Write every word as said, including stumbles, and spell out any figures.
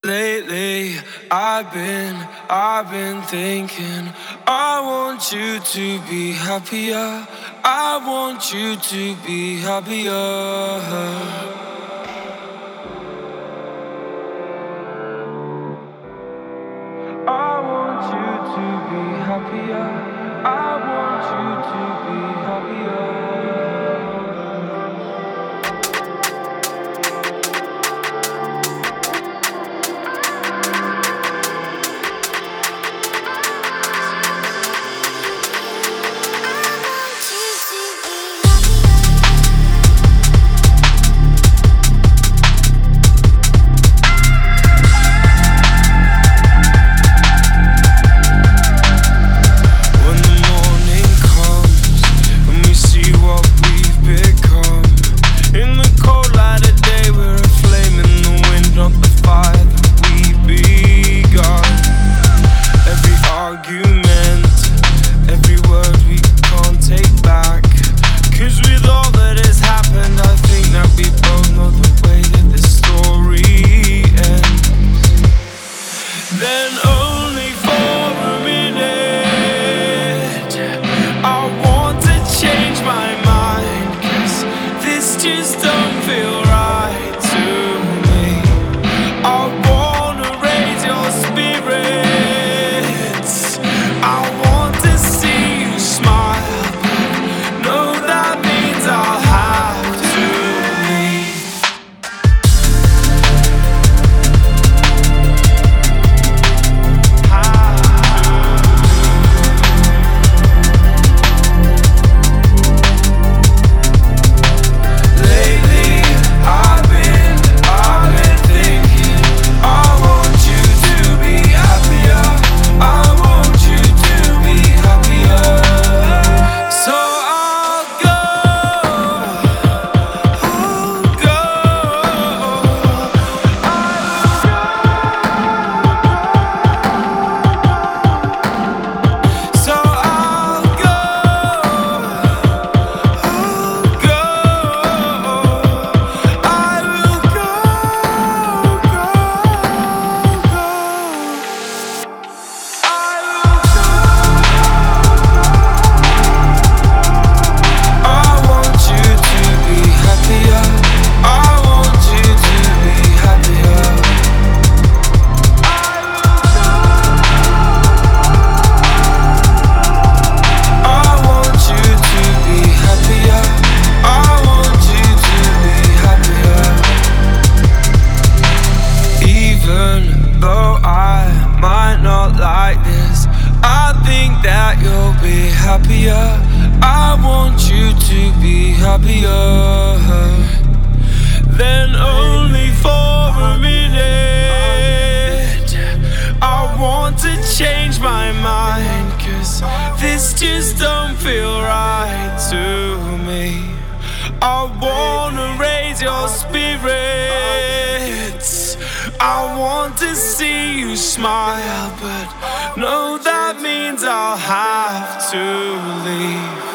Lately, I've been, I've been thinking I want you to be happier. I want you to be happier. I want you to be happier. I want you to be happier. Just don't feel right to me. I wanna raise your spirits. I want to see you smile. No, that means I'll have to leave. Happier. I want you to be happier than only for a minute. I want to change my mind, 'cause this just don't feel right to me. I wanna raise your spirits. I want to see you smile, but no, that means I'll have to leave.